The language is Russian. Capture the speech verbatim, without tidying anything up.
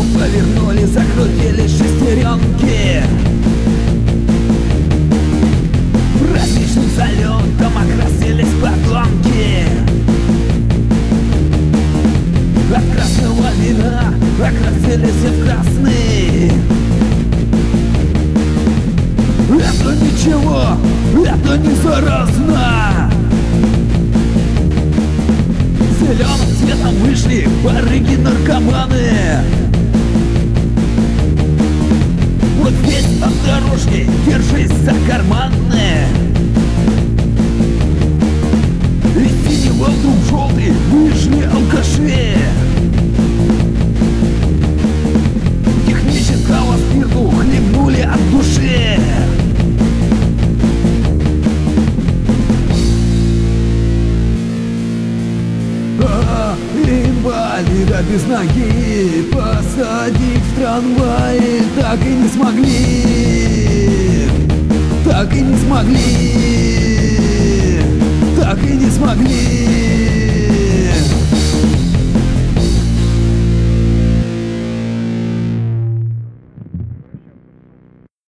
Повернули, закрутили шестеренки. Праздничным салютом окрасились подонки. От красного вина окрасились в красный. Это ничего, это не заразно. Зеленым цветом вышли барыги-наркоманы. Вот здесь от дорожки держись за карманы. Из синего вдруг желтый вышли алкаши. Технического спирту хлебнули от души. А, инвалида без ноги посадить в трамвае так и не смогли. Так и не смогли. Так и не смогли.